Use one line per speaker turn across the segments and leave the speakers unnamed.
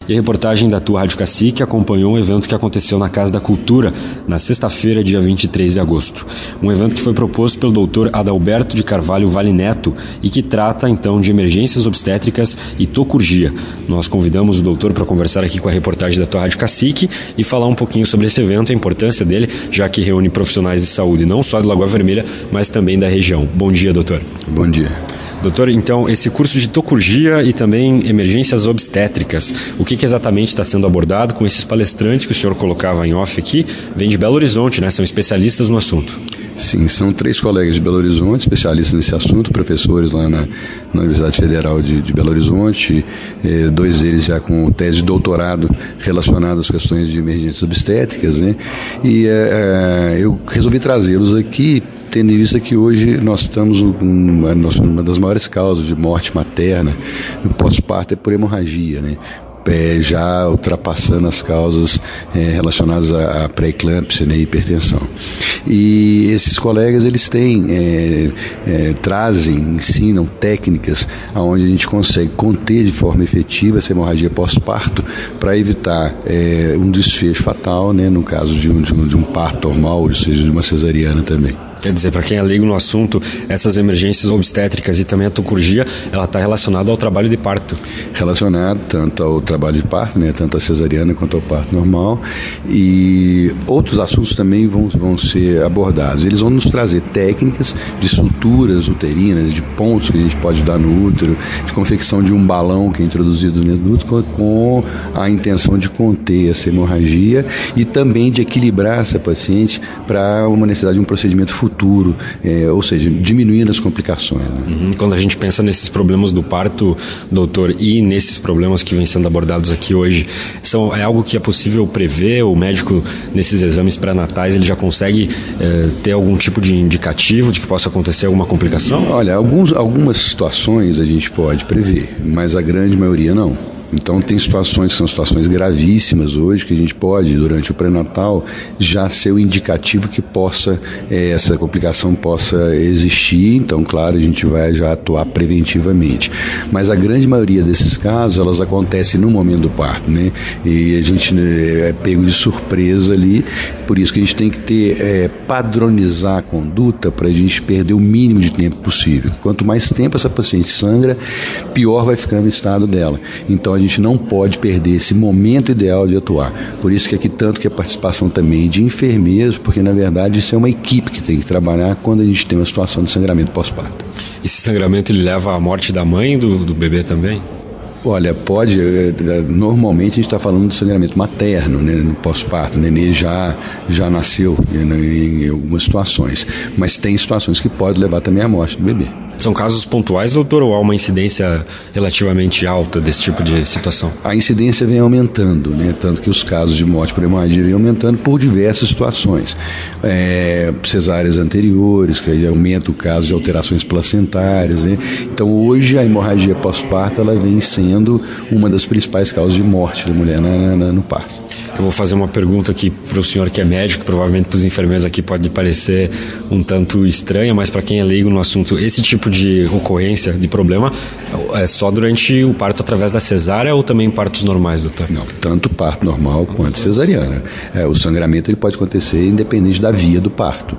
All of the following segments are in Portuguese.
E a reportagem da tua Rádio Cacique acompanhou um evento que aconteceu na Casa da Cultura, na sexta-feira, dia 23 de agosto. Um evento que foi proposto pelo Dr. Adalberto de Carvalho Vale Neto e que trata, então, de emergências obstétricas e tocurgia. Nós convidamos o doutor para conversar aqui com a reportagem da tua Rádio Cacique e falar um pouquinho sobre esse evento, a importância dele, já que reúne profissionais de saúde não só de Lagoa Vermelha, mas também da região. Bom dia, doutor.
Bom dia.
Doutor, então, esse curso de tocurgia e também emergências obstétricas, o que exatamente está sendo abordado com esses palestrantes que o senhor colocava em off aqui? Vem de Belo Horizonte, né? São especialistas no assunto.
Sim, são 3 colegas de Belo Horizonte, especialistas nesse assunto, professores lá na Universidade Federal de Belo Horizonte, 2 deles já com tese de doutorado relacionada às questões de emergências obstétricas, né? E eu resolvi trazê-los aqui, tendo em vista que hoje nós estamos uma das maiores causas de morte materna no pós-parto é por hemorragia, né? Já ultrapassando as causas relacionadas à pré-eclâmpsia, né, e hipertensão. E esses colegas, eles ensinam técnicas onde a gente consegue conter de forma efetiva essa hemorragia pós-parto para evitar um desfecho fatal, né, no caso de um parto normal, ou seja, de uma cesariana também.
Quer dizer, para quem é leigo no assunto, essas emergências obstétricas e também a tocurgia, ela está relacionada ao trabalho de parto.
Relacionado tanto ao trabalho de parto, né, tanto a cesariana quanto ao parto normal, e outros assuntos também vão ser abordados. Eles vão nos trazer técnicas de suturas uterinas, de pontos que a gente pode dar no útero, de confecção de um balão que é introduzido dentro do útero com a intenção de conter essa hemorragia e também de equilibrar essa paciente para uma necessidade de um procedimento futuro, ou seja, diminuindo as complicações. Né?
Quando a gente pensa nesses problemas do parto, doutor, e nesses problemas que vêm sendo abordados aqui hoje, é algo que é possível prever? O médico, nesses exames pré-natais, ele já consegue ter algum tipo de indicativo de que possa acontecer alguma complicação?
Olha, algumas situações a gente pode prever, mas a grande maioria não. Então tem situações que são situações gravíssimas hoje que a gente pode, durante o pré-natal, já ser o indicativo que essa complicação possa existir. Então, claro, a gente vai já atuar preventivamente. Mas a grande maioria desses casos, elas acontecem no momento do parto, né? E a gente é pego de surpresa ali, por isso que a gente tem que padronizar a conduta para a gente perder o mínimo de tempo possível. Quanto mais tempo essa paciente sangra, pior vai ficando o estado dela. Então a gente não pode perder esse momento ideal de atuar. Por isso que aqui tanto que a participação também de enfermeiros, porque na verdade isso é uma equipe que tem que trabalhar quando a gente tem uma situação de sangramento pós-parto.
Esse sangramento ele leva à morte da mãe e do bebê também?
Olha, pode, normalmente a gente está falando de sangramento materno, né, no pós-parto, o nenê já nasceu em algumas situações, mas tem situações que podem levar também à morte do bebê.
São casos pontuais, doutor, ou há uma incidência relativamente alta desse tipo de situação?
A incidência vem aumentando, né? Tanto que os casos de morte por hemorragia vêm aumentando por diversas situações. Cesáreas anteriores, que aí aumenta o caso de alterações placentárias, né? Então hoje a hemorragia pós-parto ela vem sendo uma das principais causas de morte da mulher no parto.
Eu vou fazer uma pergunta aqui para o senhor que é médico, provavelmente para os enfermeiros aqui pode parecer um tanto estranha, mas para quem é leigo no assunto, esse tipo de ocorrência, de problema, é só durante o parto através da cesárea ou também partos normais, doutor?
Não, tanto parto normal quanto cesariana. O sangramento ele pode acontecer independente da via do parto.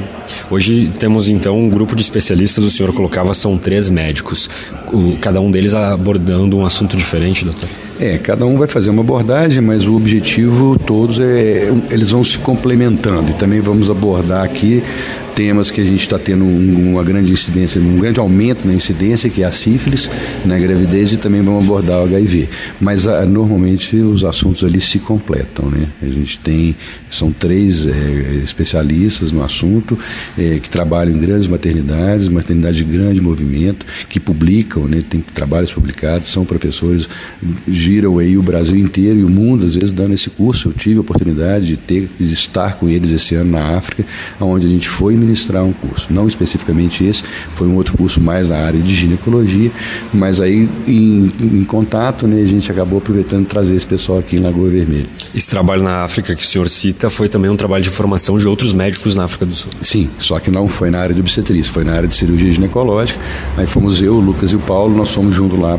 Hoje temos então um grupo de especialistas, o senhor colocava, são 3 médicos, cada um deles abordando um assunto diferente, doutor?
Cada um vai fazer uma abordagem, mas o objetivo todos eles vão se complementando, e também vamos abordar aqui temas que a gente está tendo uma grande incidência, um grande aumento na incidência, que é a sífilis, na gravidez, e também vamos abordar o HIV. Mas normalmente os assuntos ali se completam, né? A gente são 3 especialistas no assunto, que trabalham em grandes maternidades de grande movimento, que publicam, né? Tem trabalhos publicados, são professores, giram aí o Brasil inteiro e o mundo, às vezes, dando esse curso. Eu tive a oportunidade de estar com eles esse ano na África, onde a gente foi ministrar um curso, não especificamente esse, foi um outro curso mais na área de ginecologia, mas aí em contato, né, a gente acabou aproveitando de trazer esse pessoal aqui em Lagoa Vermelha.
Esse trabalho na África que o senhor cita foi também um trabalho de formação de outros médicos na África do Sul?
Sim, só que não foi na área de obstetrícia, foi na área de cirurgia ginecológica. Aí fomos eu, o Lucas e o Paulo, nós fomos juntos lá para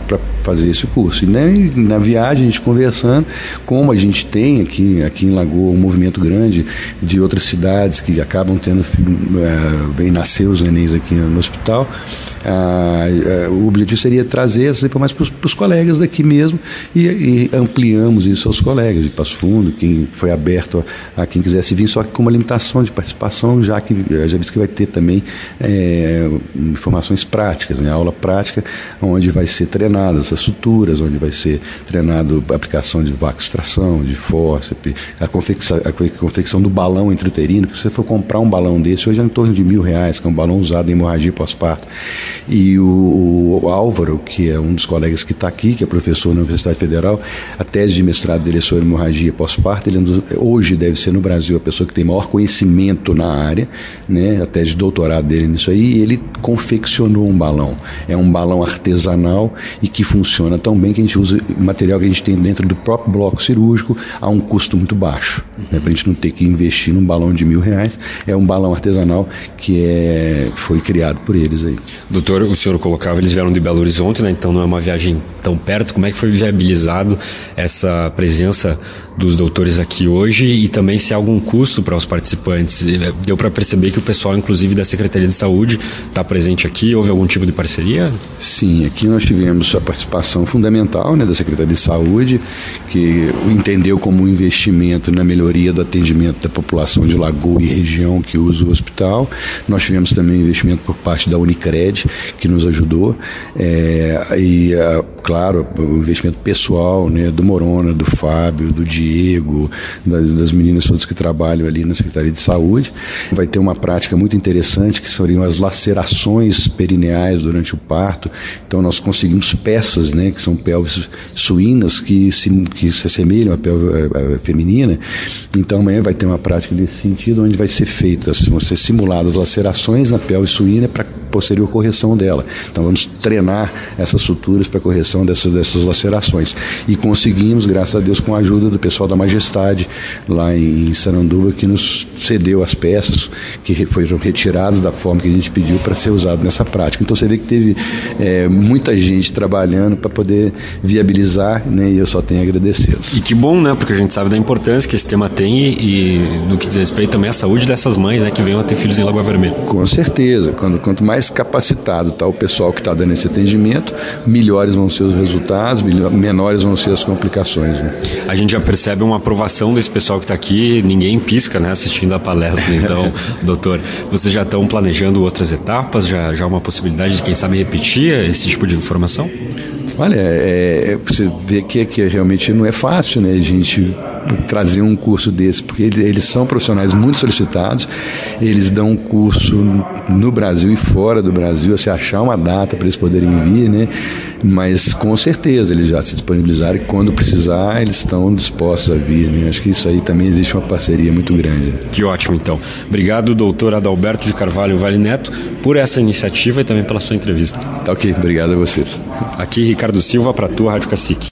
fazer esse curso. E né, na viagem, a gente conversando, como a gente tem aqui em Lagoa um movimento grande de outras cidades que acabam tendo, bem nascer os nenéns aqui no hospital, o objetivo seria trazer essas informações para os colegas daqui mesmo e ampliamos isso aos colegas de Passo Fundo, quem foi aberto a quem quisesse vir, só que com uma limitação de participação, já visto que vai ter também informações práticas, né? Aula prática, onde vai ser treinadas essas suturas, onde vai ser treinado a aplicação de vacoextração, de fórceps, a confecção do balão intrauterino, que se você for comprar um balão desse, hoje é em torno de R$1.000, que é um balão usado em hemorragia pós-parto. E o Álvaro, que é um dos colegas que está aqui, que é professor na Universidade Federal, a tese de mestrado dele é sobre hemorragia pós-parto, ele hoje deve ser no Brasil a pessoa que tem maior conhecimento na área, né? A tese de doutorado dele nisso aí, e ele confeccionou um balão. É um balão artesanal e que funciona tão bem que a gente usa material que a gente tem dentro do próprio bloco cirúrgico a um custo muito baixo, né? Para a gente não ter que investir num balão de R$1.000, é um balão artesanal que foi criado por eles aí.
Doutor, o senhor colocava, eles vieram de Belo Horizonte, né? Então não é uma viagem tão perto. Como é que foi viabilizado essa presença dos doutores aqui hoje e também se há algum custo para os participantes? Deu para perceber que o pessoal, inclusive da Secretaria de Saúde, está presente aqui? Houve algum tipo de parceria?
Sim, aqui nós tivemos a participação fundamental, né, da Secretaria de Saúde, que entendeu como um investimento na melhoria do atendimento da população de Lagoa e região que usa o hospital. Nós tivemos também investimento por parte da Unicred, que nos ajudou, claro, o investimento pessoal, né, do Morona, do Fábio, do Diego, das meninas todas que trabalham ali na Secretaria de Saúde. Vai ter uma prática muito interessante, que seriam as lacerações perineais durante o parto. Então nós conseguimos peças, né, que são pelvis suínas que se assemelham à pelve feminina. Então amanhã vai ter uma prática nesse sentido, onde vai ser feitas, vão ser simuladas lacerações na pelve suína para posterior correção dela. Então vamos treinar essas suturas para correção dessas lacerações. E conseguimos, graças a Deus, com a ajuda do pessoal da Majestade, lá em Saranduva, que nos cedeu as peças que foram retiradas da forma que a gente pediu para ser usado nessa prática. Então você vê que teve muita gente trabalhando para poder viabilizar, né, e eu só tenho a agradecê-los.
E que bom, né, porque a gente sabe da importância que esse tema tem e no que diz respeito também à saúde dessas mães, né, que venham a ter filhos em Lagoa Vermelha.
Com certeza, quanto mais capacitado está o pessoal que está dando esse atendimento, melhores vão ser os resultados, menores vão ser as complicações, né?
A gente já percebe uma aprovação desse pessoal que está aqui, ninguém pisca, né, assistindo a palestra. Então, doutor, vocês já estão planejando outras etapas? Já há uma possibilidade de, quem sabe, repetir esse tipo de informação?
Olha, você vê que realmente não é fácil, né, a gente trazer um curso desse, porque eles são profissionais muito solicitados, eles dão um curso no Brasil e fora do Brasil, se achar uma data para eles poderem vir, né? Mas com certeza eles já se disponibilizaram e quando precisar eles estão dispostos a vir, né? Acho que isso aí também existe uma parceria muito grande.
Que ótimo, então. Obrigado, doutor Adalberto de Carvalho Vale Neto, por essa iniciativa e também pela sua entrevista.
Tá ok, obrigado a vocês.
Aqui Ricardo Silva para a tua Rádio Cacique.